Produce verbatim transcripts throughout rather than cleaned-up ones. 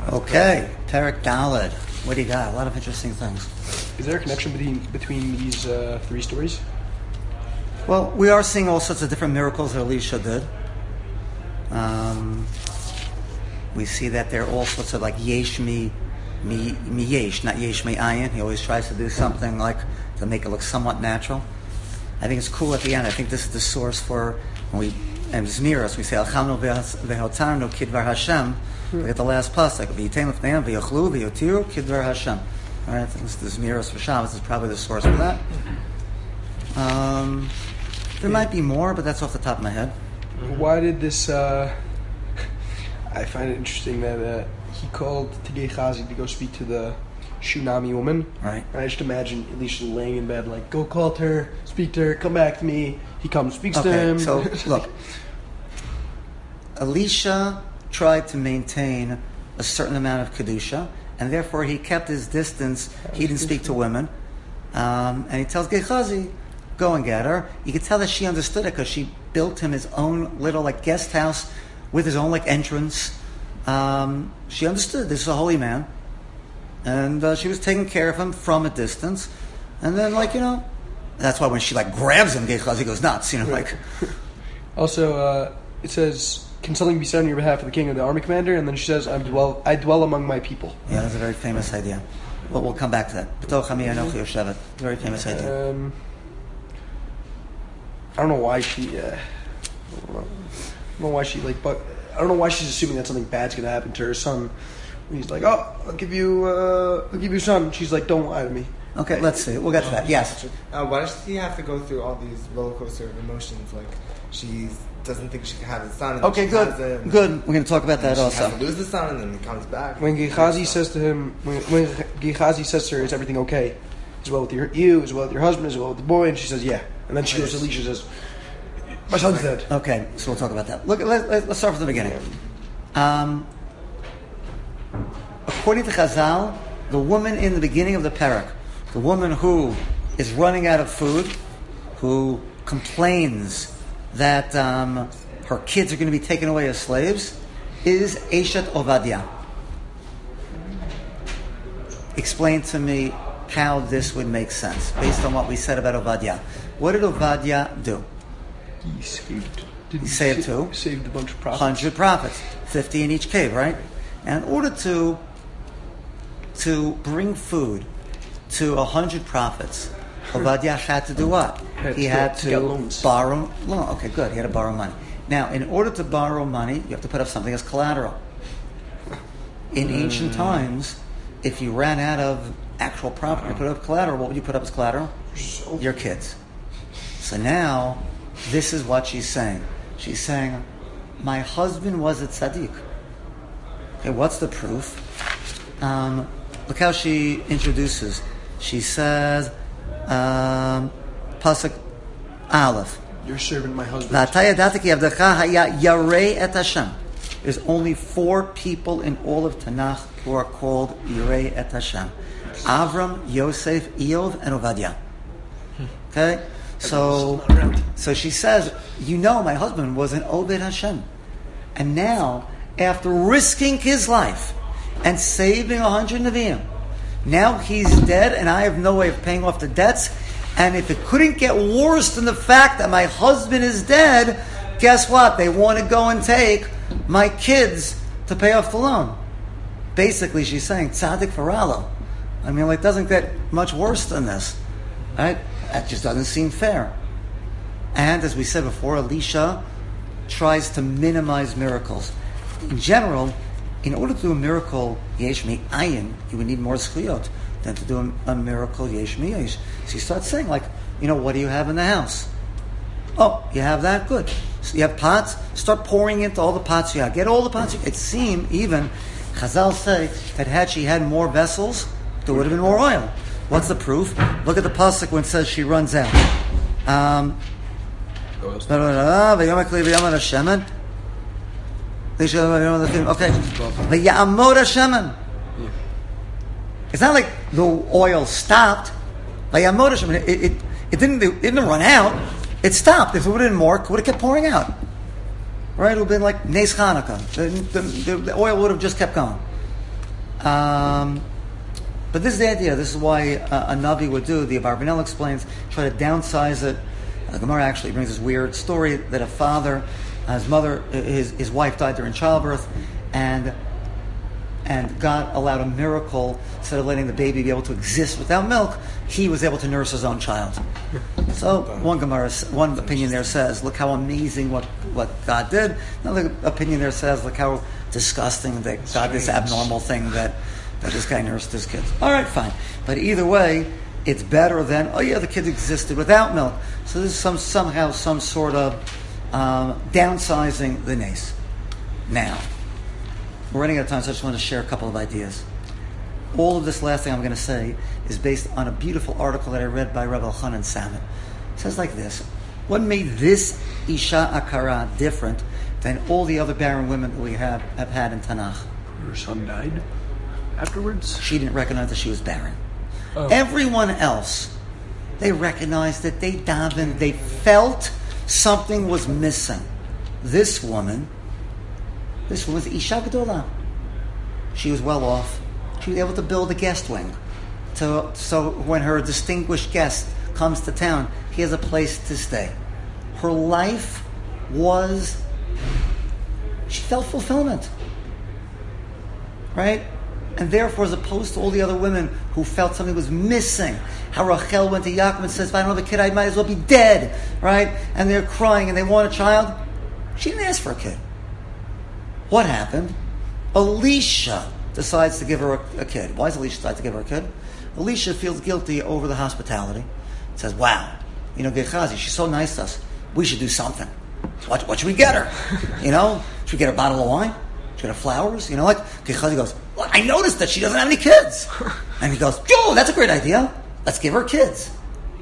Okay, Perek Daled. What do you got? A lot of interesting things. Is there a connection between between these uh, three stories? Well, we are seeing all sorts of different miracles that Elisha did. Um, we see that there are all sorts of like yesh mi, mi, mi yesh, not yesh mi ayin. He always tries to do something like to make it look somewhat natural. I think it's cool at the end. I think this is the source for when we and Zmiros we say Alchamnu vehotarnu kidvar Hashem. Look at the last pasuk. V'yitain l'fneiam v'yochlu v'yotiru kidvar Hashem. All right, this is the Zmiros for Shabbos. Is probably the source for that. Um, there might be more, but that's off the top of my head. Why did this? Uh, I find it interesting that uh, he called to Gehazi to go speak to the Shunami woman. Right. And I just imagine Elisha laying in bed, like, go call to her, speak to her, come back to me. He comes, speaks okay, to him. So look, Elisha tried to maintain a certain amount of kedusha, and therefore he kept his distance. He didn't speak to women, um, and he tells Gehazi, "Go and get her." You could tell that she understood it because she built him his own little like guest house with his own like entrance. Um, she understood this is a holy man. And uh, she was taking care of him from a distance. And then, like, you know, that's why when she, like, grabs him, Gehazi goes nuts, you know, like. Also, uh, it says, can something be said on your behalf of the king or the army commander? And then she says, I dwell, I dwell among my people. Yeah, that's a very famous idea. But we'll come back to that. Very famous idea. Um, I don't know why she, uh, I don't know, I don't know why she, like, but I don't know why she's assuming that something bad's going to happen to her son. He's like, oh, I'll give you, uh, I'll give you some. She's like, don't lie to me. Okay, let's see. We'll get to that. Yes. Uh, why does she have to go through all these roller coaster of emotions? Like, she doesn't think she can have the son. And okay, she good. Has it, good. We're going to talk about that she also. Has to lose the son, and then he comes back. When Gehazi says to him, when, when Gehazi says to her, is everything okay? Is well with your, you? Is well with your husband? Is well with the boy? And she says, yeah. And then she goes to Elisha and says, my son's dead. Okay, so we'll talk about that. Look, let, let, let's start from the beginning. Um... According to Chazal, the woman in the beginning of the parak, the woman who is running out of food, who complains that um, her kids are going to be taken away as slaves, is Eshet Ovadia. Explain to me how this would make sense, based on what we said about Ovadia. What did Ovadia do? He saved. Did he saved sa- who? Saved a bunch of prophets. one hundred prophets. fifty in each cave, right? And in order to to bring food to a hundred prophets, Ovadia had to do what? Had he to had get, to get loans. borrow loan. Okay, good. He had to borrow money. Now, in order to borrow money, you have to put up something as collateral. In mm. ancient times, if you ran out of actual property to put up collateral, what would you put up as collateral? Your kids. So now, this is what she's saying. She's saying, my husband was a tzaddik. Okay, what's the proof? Um, look how she introduces. She says, um, Pasuk Aleph. Your servant, my husband. There's only four people in all of Tanakh who are called Yirei et Hashem. Avram, Yosef, Eov, and Ovadia. Okay? So, so she says, you know my husband was an Oved Hashem. And now, after risking his life and saving a hundred Nevi'im, now he's dead and I have no way of paying off the debts. And if it couldn't get worse than the fact that my husband is dead, guess what? They want to go and take my kids to pay off the loan. Basically, she's saying, tzaddik faralo. I mean, like, it doesn't get much worse than this. Right? That just doesn't seem fair. And as we said before, Elisha tries to minimize miracles. In general, in order to do a miracle, yesh mi ayin, you would need more zchuyot than to do a, a miracle, yesh mi yesh. So you start saying, like, you know, what do you have in the house? Oh, you have that? Good. So you have pots? Start pouring into all the pots you have. Get all the pots. You, it seemed even, Chazal say, that had she had more vessels, there would have been more oil. What's the proof? Look at the pasuk when it says she runs out. Um, okay. It's not like the oil stopped. It, it, it, didn't, it didn't run out. It stopped. If it would have been more, it would have kept pouring out. Right? It would have been like Nes Hanukkah. The, the, the oil would have just kept going. Um, but this is the idea. This is why uh, a Navi would do, the Abarbanel explains, try to downsize it. Uh, Gemara actually brings this weird story that a father, uh, his mother, his, his wife died during childbirth, and and God allowed a miracle. Instead of letting the baby be able to exist without milk, he was able to nurse his own child. So one Gemara, one opinion there says, look how amazing what, what God did. Another opinion there says, look how disgusting that God, this abnormal thing that, that this guy nursed his kids. All right, fine. But either way, it's better than, oh yeah, the kids existed without milk. So this is some somehow some sort of um, downsizing the nace. Now, we're running out of time, so I just want to share a couple of ideas. All of this last thing I'm going to say is based on a beautiful article that I read by Rabbi Elchanan Samet. It says like this: what made this Isha Akara different than all the other barren women that we have, have had in Tanakh? Her son died afterwards? She didn't recognize that she was barren. Oh. Everyone else, they recognized that they davened, they felt something was missing. This woman, this was Isha Gedola. She was well off. She was able to build a guest wing. To, so when her distinguished guest comes to town, he has a place to stay. Her life was, she felt fulfillment. Right? And therefore, as opposed to all the other women who felt something was missing, how Rachel went to Yaakov and says, if I don't have a kid, I might as well be dead. Right? And they're crying and they want a child. She didn't ask for a kid. What happened? Elisha decides to give her a, a kid. Why does Elisha decide to give her a kid? Elisha feels guilty over the hospitality. Says, wow, you know, Gehazi, she's so nice to us. We should do something. What, what should we get her? You know, should we get her a bottle of wine? Should we get her flowers? You know what? Gehazi goes, well, I noticed that she doesn't have any kids. And he goes, oh, that's a great idea. Let's give her kids.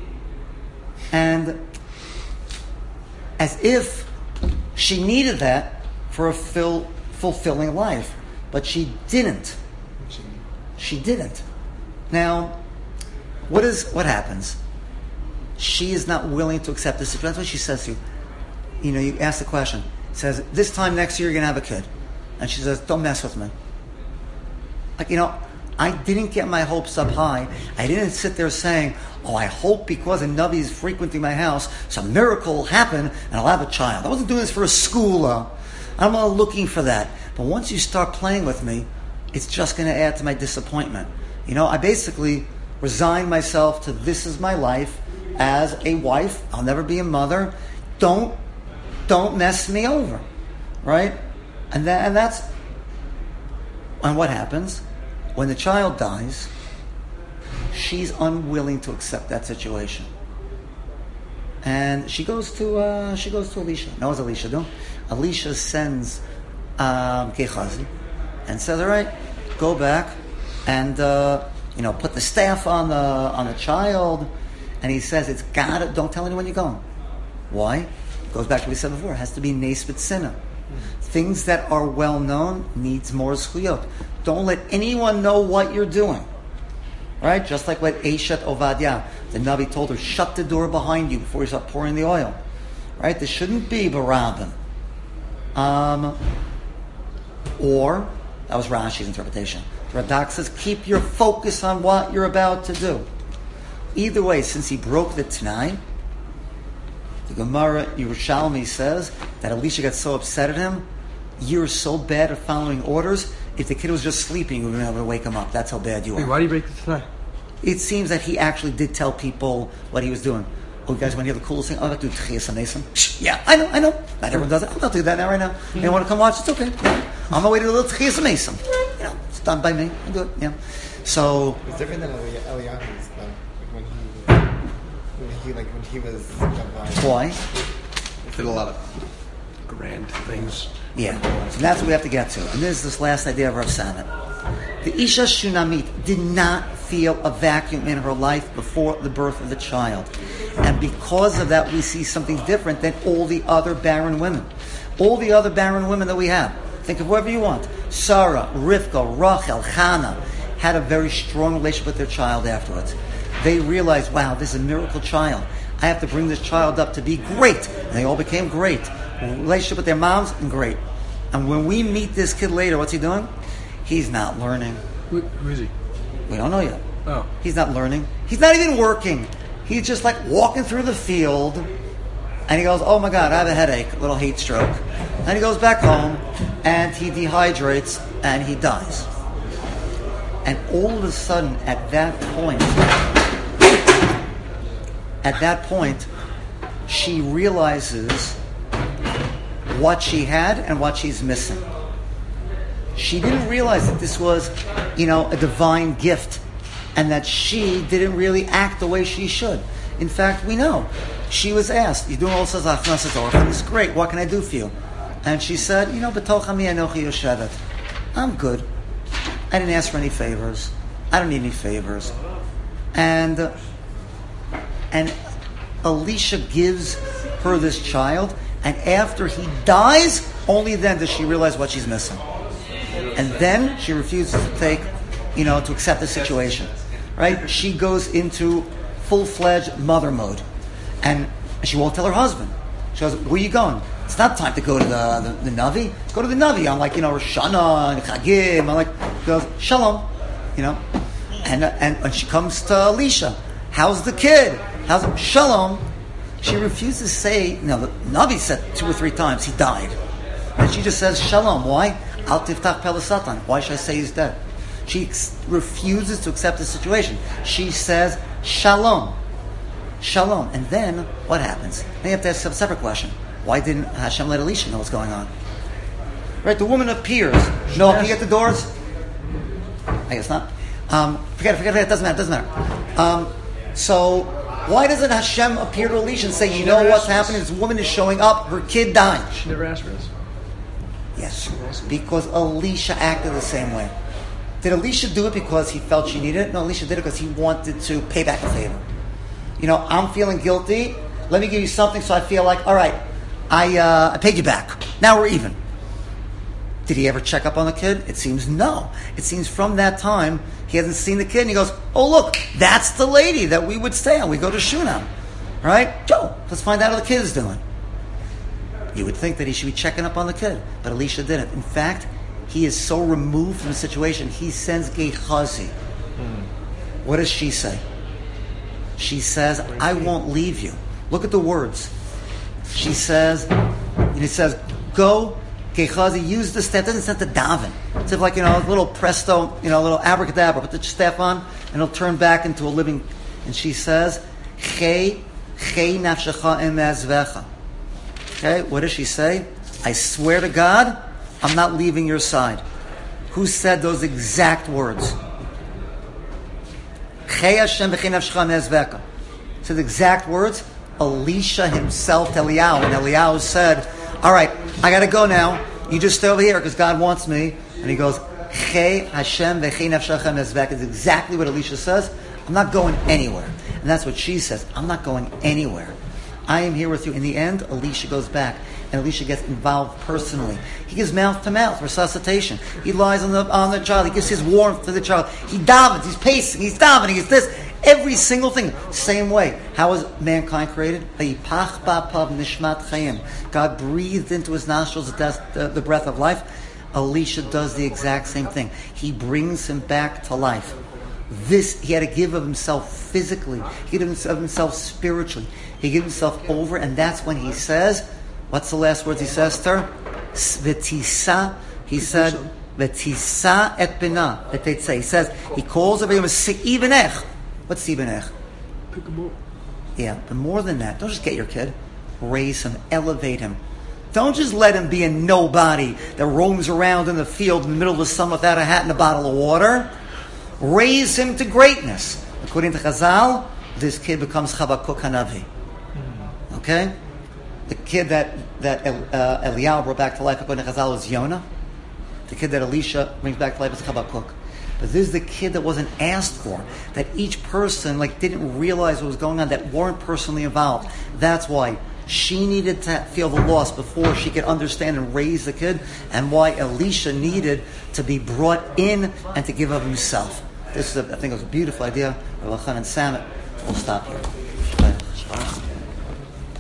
And as if she needed that for a fill, fulfilling life. But she didn't. She didn't. Now, what is what happens? She is not willing to accept this. That's what she says to you. You know, you ask the question. It says, this time next year you're going to have a kid. And she says, don't mess with me. Like, you know, I didn't get my hopes up high. I didn't sit there saying, oh, I hope because a Navi is frequenting my house, some miracle will happen and I'll have a child. I wasn't doing this for a school. I'm not looking for that. But once you start playing with me, it's just going to add to my disappointment. You know, I basically resigned myself to this is my life as a wife. I'll never be a mother. Don't, don't mess me over, right? And that, and that's, and what happens when the child dies? She's unwilling to accept that situation, and she goes to uh, she goes to Elisha. Now, what's Elisha do? Elisha sends um, Gehazi and says, "All right, go back and uh, you know put the staff on the on the child." And he says, "It's gotta don't tell anyone you're going." Why? It goes back to what we said before. It has to be nes b'tzina. Things that are well known needs more zchuyot. Don't let anyone know what you're doing. Right? Just like what Eshet Ovadia, the Navi told her, shut the door behind you before you start pouring the oil. Right? This shouldn't be barabim. Um, or, that was Rashi's interpretation. The Radak says, keep your focus on what you're about to do. Either way, since he broke the Tanai, the Gemara Yerushalmi says that Elisha got so upset at him, you're so bad at following orders, if the kid was just sleeping, you wouldn't be able to wake him up. That's how bad you are. Wait, why do you break the Tanai? It seems that he actually did tell people what he was doing. Oh, you guys want to hear the coolest thing? Oh, I'm going to do Tchias HaMesim. Yeah, I know, I know. Not everyone does it. I'm not doing that now right now. Mm-hmm. You want to come watch? It's okay. Yeah. On my way to a little Tchias HaMesim. You know, it's done by me. I do it. Yeah. So it's different than Eli- Eliyahu's, like when he, when he, like when he was. Why? Did a lot of grand things. Yeah. So that's what we have to get to. And this is this last idea of Rav Samet. The Isha Shunamit did not feel a vacuum in her life before the birth of the child. And because of that, we see something different than all the other barren women. All the other barren women that we have. Think of whoever you want. Sarah, Rivka, Rachel, Hannah had a very strong relationship with their child afterwards. They realized, wow, this is a miracle child. I have to bring this child up to be great. And they all became great. Relationship with their moms, and great. And when we meet this kid later, what's he doing? He's not learning. Who, who is he? We don't know yet. Oh. He's not learning. He's not even working. He's just like walking through the field, and he goes, oh my God, I have a headache, a little heat stroke. And he goes back home, and he dehydrates, and he dies. And all of a sudden, at that point, at that point, she realizes what she had and what she's missing. She didn't realize that this was, you know, a divine gift, and that she didn't really act the way she should. In fact, we know. She was asked, you're doing all sorts of achnasat orphans. Great, what can I do for you? And she said, you know, b'toch ami anochi yoshevet. I'm good. I didn't ask for any favors. I don't need any favors. And, uh, and Elisha gives her this child, and after he dies, only then does she realize what she's missing. And then she refuses to take, you know, to accept the situation. Right? She goes into full-fledged mother mode. And she won't tell her husband. She goes, where are you going? It's not time to go to the, the, the Navi. Go to the Navi. I'm like, you know, Rosh Hashanah and Chagim. I'm like, she goes, Shalom. You know? And, and and she comes to Elisha. How's the kid? How's it? Shalom. She refuses to say, you know, the Navi said two or three times he died. And she just says, Shalom. Why? Al tiftach pele Satan. Why should I say he's dead? She ex- refuses to accept the situation. She says, Shalom. Shalom. And then, what happens? Then you have to ask a separate question. Why didn't Hashem let Elisha know what's going on? Right, the woman appears. No, can you get the doors? I guess not. Um, forget it, forget it, it doesn't matter, it doesn't matter. Um, so, why doesn't Hashem appear to Elisha and say, you know what's happening? This woman is showing up, her kid died. She never asked for this. Yes, because Elisha acted the same way. Did Elisha do it because he felt she needed it? No, Elisha did it because he wanted to pay back a favor. You know, I'm feeling guilty. Let me give you something so I feel like, all right, I uh, I paid you back. Now we're even. Did he ever check up on the kid? It seems no. It seems from that time, he hasn't seen the kid, and he goes, oh, look, that's the lady that we would stay on. We go to Shunam. Right? Joe, let's find out how the kid is doing. You would think that he should be checking up on the kid, but Elisha didn't. In fact, he is so removed from the situation, he sends Gehazi. Hmm. What does she say? She says, I won't leave you. Look at the words. She says, and it says, go, Gehazi, use the staff. It doesn't say the daven. It's like, you know, a little presto, you know, a little abracadabra. Put the staff on, and it'll turn back into a living. And she says, Chei, chei nafshecha emezvecha. Okay, what does she say? I swear to God, I'm not leaving your side. Who said those exact words? Chei Hashem v'chei nafshecha emezvecha. So the exact words, Elisha himself to Eliyahu. And Eliyahu said, all right, I got to go now. You just stay over here because God wants me. And he goes, Chei Hashem v'chei nafshecha emezvecha. Is exactly what Elisha says. I'm not going anywhere. And that's what she says. I'm not going anywhere. I am here with you. In the end, Elisha goes back, and Elisha gets involved personally. He gives mouth to mouth resuscitation. He lies on the on the child. He gives his warmth to the child. He davens. He's pacing. He's davening. He's this. Every single thing. Same way. How was mankind created? God breathed into his nostrils the, the breath of life. Elisha does the exact same thing. He brings him back to life. This, he had to give of himself physically. He gave of himself spiritually. He gave himself over, and that's when he says, what's the last words he says to her? V'tisa. He said, V'tisa et bina. He says, he calls everyone Si'ibenech. What's Si'ibenech? Pick him up. Yeah, but more than that, don't just get your kid. Raise him, elevate him. Don't just let him be a nobody that roams around in the field in the middle of the summer without a hat and a bottle of water. Raise him to greatness. According to Chazal, this kid becomes Chavakuk Hanavi. Okay? The kid that, that uh, Eliyahu brought back to life, according to Chazal, is Yonah. The kid that Elisha brings back to life is Chavakuk. But this is the kid that wasn't asked for, that each person like didn't realize what was going on, that weren't personally involved. That's why she needed to feel the loss before she could understand and raise the kid, and why Elisha needed to be brought in and to give of himself. This is, a, I think, it was a beautiful idea. Rabbi Chanan Samet. We'll stop here.